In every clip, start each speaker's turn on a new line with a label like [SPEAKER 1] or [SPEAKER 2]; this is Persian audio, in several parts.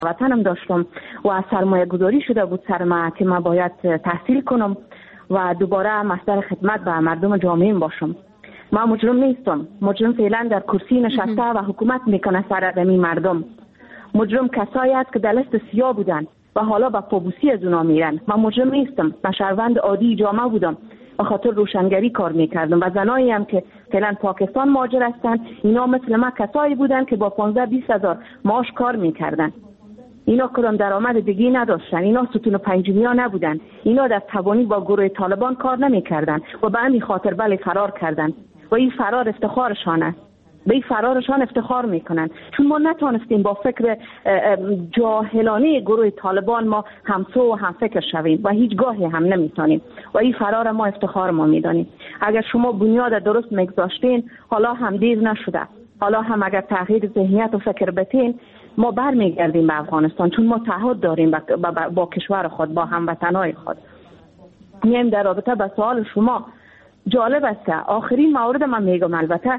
[SPEAKER 1] وطنم داشتم و سرمایه گذاری شده بود سر ما که ما باید تحصیل کنم و دوباره مصدر خدمت به مردم جامعه باشم. ما مجرم نیستم. مجرم فعلا در کرسی نشسته و حکومت میکنه سر دمی مردم. مجرم کسایی است که در لیست سیاه بودن و حالا با پابوسی از اونا میرن. من مجرم نیستم. من شهروند عادی جامعه بودم. به خاطر روشنگری کار میکردم و زنایی هم که فعلا پاکستان مهاجر هستن، اینا مثل ما کسایی بودن که با 15-20 هزار معاش کار میکردن. اینا کدام درآمد دیگه نداشتن. اینا ستون پنجمی ها نبودن. اینا در تبانی با گروه طالبان کار نمیکردن و به همین خاطر بله فرار کردن و این فرار افتخارشان است. به این فرارشان افتخار میکنن چون ما نتونستیم با فکر جاهلانه گروه طالبان ما همسو و هم فکر شویم و هیچ گاهی هم نمیتونیم و این فرار ما افتخار ما میدانیم. اگر شما بنیاد درست میگذاشتین حالا هم دیر نشده. حالا هم اگر تغییر ذهنیت و فکر بتین ما برمیگردیم به افغانستان چون ما تعهد داریم با کشور خود، با هموطنای خود. میایم در رابطه با سوال شما. جالب است آخرین مورد من میگم، البته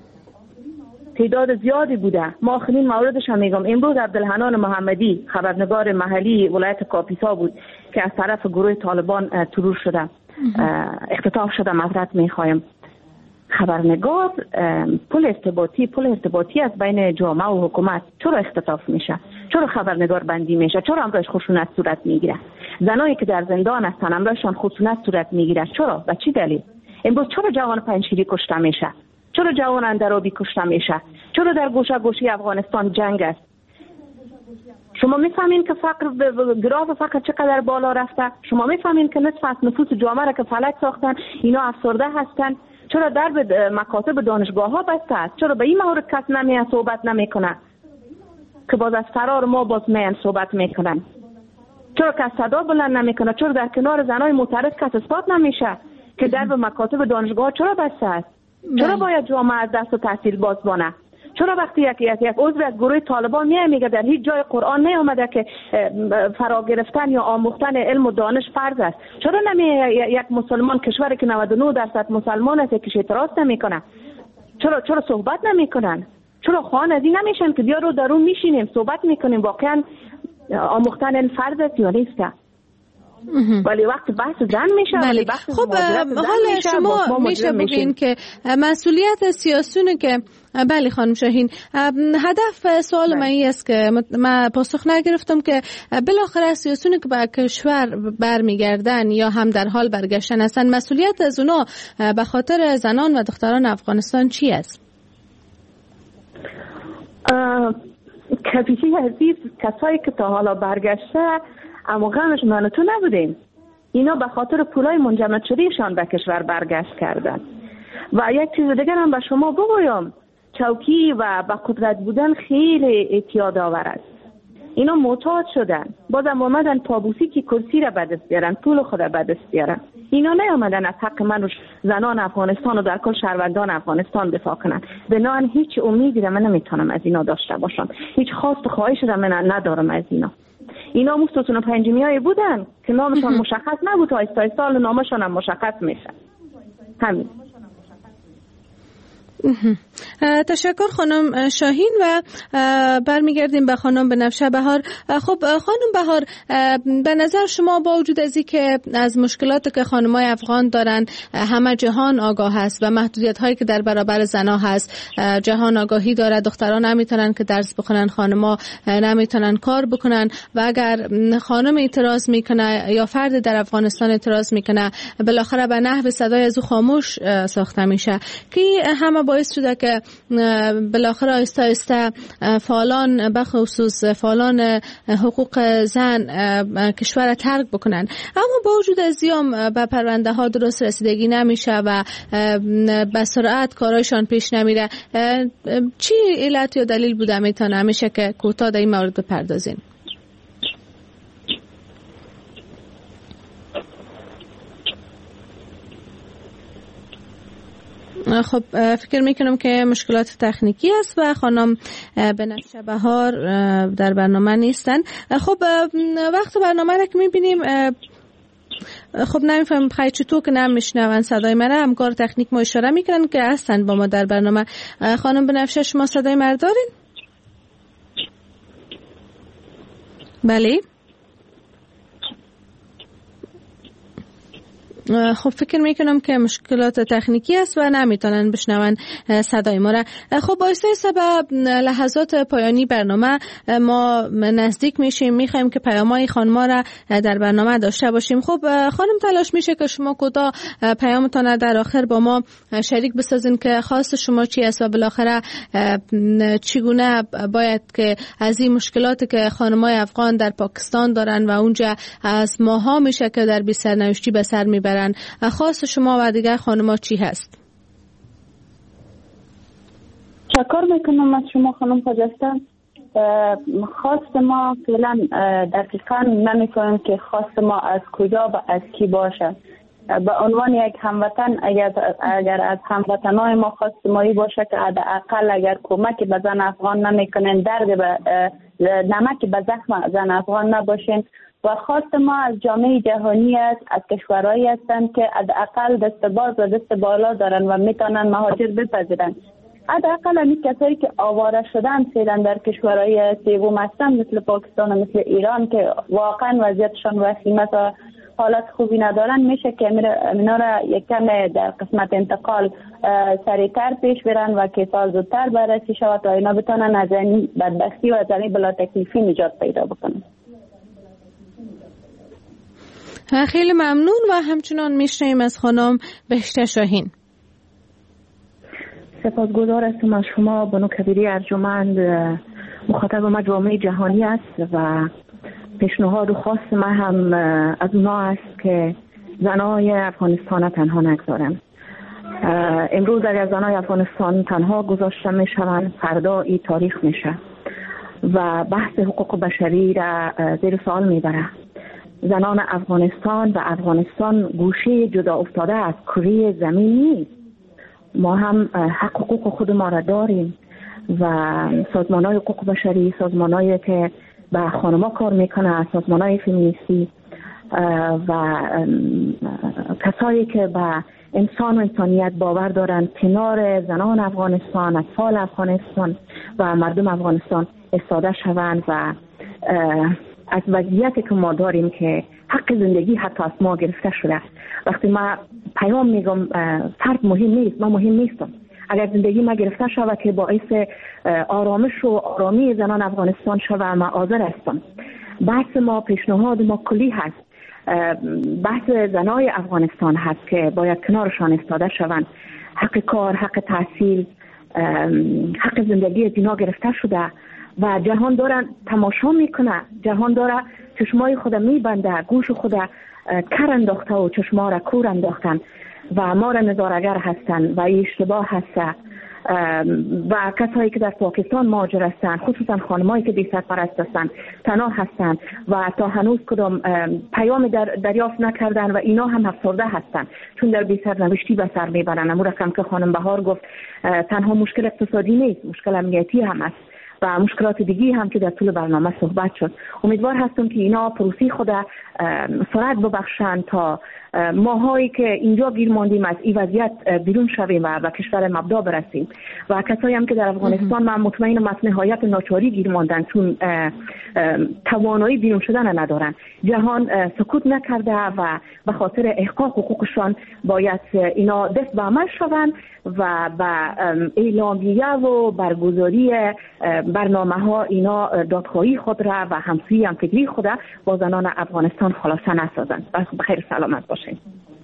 [SPEAKER 1] تعداد زیادی بوده. ما آخرین موردش هم میگم امروز عبدالحنان محمدی خبرنگار محلی ولایت کاپیسا بود که از طرف گروه طالبان ترور شده، اختطاف شده. معذرت میخوایم. خبرنگار پل ارتباطی از بین جامعه و حکومت. چرا اختطاف میشه؟ چرا خبرنگار بندی میشه؟ چرا امروز خشونت صورت میگیره؟ زنایی که در زندان هستن امروزشان خشونت صورت میگیره. چرا؟ به چه دلیل؟ امروز چرا جوان پنجشیری کشته میشه؟ چرا جوان اندرابی کشته میشه؟ چرا در گوشه گوشه افغانستان جنگ است؟ شما میفهمین که گراف فقر چقدر بالا رفته؟ شما میفهمین که نصف از نفوس جامعه را که فلج ساختن اینا افسرده هستن؟ چرا درب مکاتب دانشگاه ها بسته است؟ چرا به این مورد کس نمیاد صحبت نمیکنه که باز از فرار ما باز میان صحبت میکنن؟ چرا کس صدا بلند نمیکنه؟ چرا در کنار زنای معترض کس اثبات نمیشه که درب مکاتب دانشگاه چرا بسته است؟ چرا باید جامعه از دست و تحصیل باز بانه؟ چرا وقتی یک عضو از گروه طالبان میگه در هیچ جای قرآن نیامده که فرا گرفتن یا آموختن علم و دانش فرض است؟ چرا یک مسلمان کشوری که 99% مسلمان است که اعتراض نمیکنه؟ چرا صحبت نمیکنن؟ چرا خوان از این نمیشن که بیا رو درون میشینیم صحبت میکنیم واقعا آموختن علم فرض است یا نیست؟ ولی وقت بحث زن میشه.
[SPEAKER 2] بله. خب حالا شما میشه بگین که مسئولیت سیاسیونه که بله خانم شاهین، هدف سوال من این است که من پاسخ نگرفتم که بالاخره سیاسیونه که به کشور برمیگردن یا هم در حال برگشتن هستن، مسئولیت از اونا به خاطر زنان و دختران افغانستان چی است؟
[SPEAKER 1] کفیشی عزیز، کسایی که تا حالا برگشته اما غمش من تو نبودیم. اینا به خاطر پولای منجمد شدهشان به کشور برگشت کردن. و یک چیز دیگر هم به شما بگویم، چوکی و به قدرت بودن خیلی اعتیاد آور است. اینا معتاد شدن، بازم اومدن پابوسی که کرسی را به دست بیارن، پول خود را به دست بیارن. اینا نیامدن از حق من و زنان افغانستان و در کل شهروندان افغانستان دفاع کنن. بنابراین هیچ امیدی را من نمیتونم از اینا داشته باشم، هیچ خواست و خواهشی را من ندارم از اینا مستون پنجمیایی بودن که نامشان مشخص نبود، تا آیسته سال نامشان هم مشخص میشه. همین.
[SPEAKER 2] تشکر خانم شاهین و برمیگردیم به خانم بنفشه بهار. خب خانم بهار، به نظر شما با وجود از این که از مشکلاتی که خانمای افغان دارن همه جهان آگاه هست و محدودیت هایی که در برابر زنا هست جهان آگاهی داره، دختران نمیتونن که درس بخونن، خانما نمیتونن کار بکنن و اگر خانم اعتراض میکنه یا فرد در افغانستان اعتراض میکنه بالاخره به نحو صدای از او خاموش ساخته میشه که همه باعث شده که بالاخره آهسته آهسته فعالان به خصوص فعالان حقوق زن کشور ترک بکنن. اما با وجود از زیام به پرونده ها درست رسیدگی نمیشه و به سرعت کارایشان پیش نمیره. چی علت یا دلیل بوده میتونه همیشه که کوتاه در این مورد بپردازین؟ خب فکر میکنم که مشکلات تکنیکی است و خانم بنفشه بهار در برنامه نیستن. خب وقت برنامه را که میبینیم خب نمیفهم خیلی چطور که نمیشنون صدای من. همکار تکنیک ما اشاره میکنن که هستن با ما در برنامه. خانم بنفشه شما صدای من دارین؟ بله. خب فکر میکنم که مشکلات تکنیکی است و نمیتونن بشنون صدای ما را. خب باعث سبب لحظات پایانی برنامه ما نزدیک میشیم، میخوایم که پیامای خانما را در برنامه داشته باشیم. خب خانم تلاش میشه که شما کوتاه پیامتان در آخر با ما شریک بسازین که خواست شما چی است و بالاخره چگونه باید که از این مشکلاتی که خانمای افغان در پاکستان دارن و اونجا از ماها میشه که در بی سرنوشتی به سر میبرن، خواست شما و دیگر خانم‌ها چی هست؟
[SPEAKER 1] تشکر میکنم از شما خانم خجسته. خواست ما فعلا دقیقا نمیکنم که خواست ما از کجا و از کی باشه. به عنوان یک هموطن اگر از هموطنای ما خواست مایی باشه که حداقل اگر کمک به زن افغان نمیکنین، درد به نمک به زخم زن افغان نباشین. و خواست ما از جامعه جهانی است، از کشورهایی هستند که حداقل دست باز و دست بالا دارن و میتونن مهاجر بپذیرن. حداقل این کسایی که آواره شدن فعلا در کشورهای سوم هستن مثل پاکستان و مثل ایران که واقعا وضعیتشان وخیم است و حالت خوبی ندارن، میشه که اینا را یک کم در قسمت انتقال سریعتر پیش برن و که سال زودتر بررسی شود تا اینا بتونن از این بدبختی و از این بلا تکلیفی نجات پیدا بکنن.
[SPEAKER 2] خیلی ممنون و همچنان میشنیم از خانم بهشته شاهین.
[SPEAKER 1] سپاسگزار هستم از شما بانو کبیری ارجمند. مخاطب ما جامعه جهانی است و پیشنهاد و خواست ما هم از اونا است که زنای افغانستان تنها نگذارن. امروز اگر زنای افغانستان تنها گذاشته میشوند، فردا این تاریخ میشه و بحث حقوق بشری را زیر سوال میبره. زنان افغانستان و افغانستان گوشه جدا افتاده از کره زمین نیست. ما هم حق حقوق خود ما را داریم و سازمان‌های حقوق بشری، سازمان‌هایی که به خانم‌ها کار میکنه، سازمان‌های فمینیستی و کسایی که به انسان و انسانیت باور دارن کنار زنان افغانستان، اطفال افغانستان و مردم افغانستان ایستاده شوند و از وضعیتی که ما داریم که حق زندگی حتی از ما گرفته شده. وقتی ما پیام میگم فرد مهم نیست، ما مهم نیستم. اگر زندگی ما گرفته شود که باعث آرامش و آرامی زنان افغانستان شود، ما حاضر هستم. بحث ما، پیشنهاد ما کلی هست. بحث زنای افغانستان هست که باید کنارشان ایستاده شوند. حق کار، حق تحصیل، حق زندگی از اینا گرفته شده و جهان داره تماشا میکنه، جهان داره چشمای خود میبنده، گوش خود کر انداخته و چشما را کور انداختن و ما را نظارگر هستن و اشتباه هسته و کسایی که در پاکستان مهاجر هستند، خصوصا خانمایی که بی سرپرست هستند، تنها هستند و تا هنوز کدام پیام دریافت نکردن و اینا هم افسرده هستند چون در بی سرنوشتی به سر میبرن. امور رقم که خانم بهار گفت تنها مشکل اقتصادی نیست، مشکل امنیتی هم است و مشکلات دیگی هم که در طول برنامه صحبت شد. امیدوار هستم که اینا پروسی خود سرعت ببخشند تا ماهایی که اینجا گیر ماندیم از این وضعیت بیرون شویم و به کشور مبدا برسیم و کسایی هم که در افغانستان من مطمئنم از نهایت ناچاری گیر ماندن چون توانایی بیرون شدن ندارن. جهان سکوت نکرده و به خاطر احقاق حقوقشان باید اینا دست به عمل شوند و به اعلامیه و برگزاری برنامه ها اینا دادخواهی خود را و همسویی همفکری خود با زنان افغانستان خلاصه نسازند. بخیر سلامت باشین.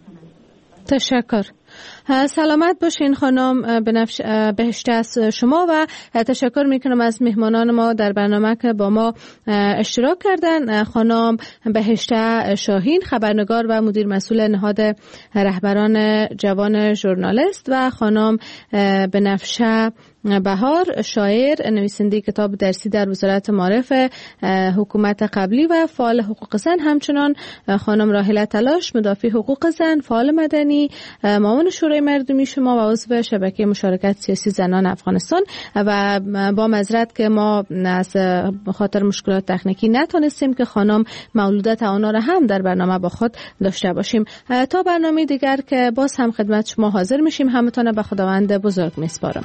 [SPEAKER 2] تشکر. سلامت باشین خانم بهشته از شما و تشکر میکنم از مهمانان ما در برنامه که با ما اشتراک کردن. خانم بهشته شاهین، خبرنگار و مدیر مسئول نهاد رهبران جوان ژورنالیست و خانم بنفشه بهار، شاعر، نویسنده کتاب درسی در وزارت معارف حکومت قبلی و فعال حقوق زن. همچنان خانم راحله تلاش، مدافع حقوق زن، فعال مدنی، معاون شورای مردمی شما و عضو شبکه مشارکت سیاسی زنان افغانستان. و با معذرت که ما از خاطر مشکلات تکنیکی نتونستیم که خانم مولودت آنها را هم در برنامه با خود داشته باشیم. تا برنامه دیگر که باز هم خدمت شما حاضر میشیم، همتون به خداوند بزرگ میسپارم.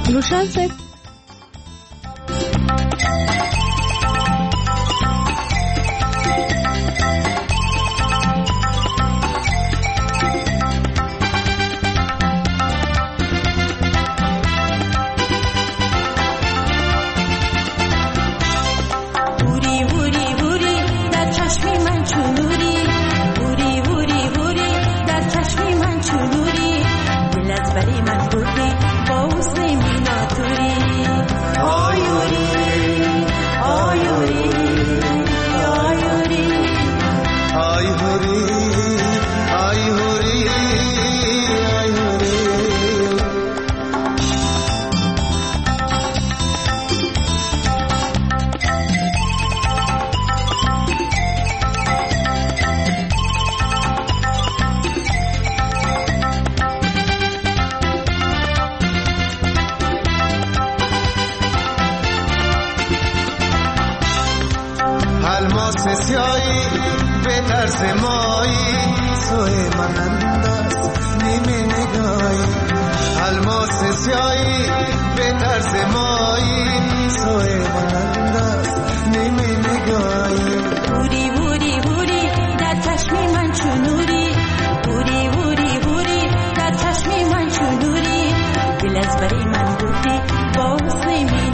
[SPEAKER 2] روشن صاحب.
[SPEAKER 3] از برای من بودی با حسن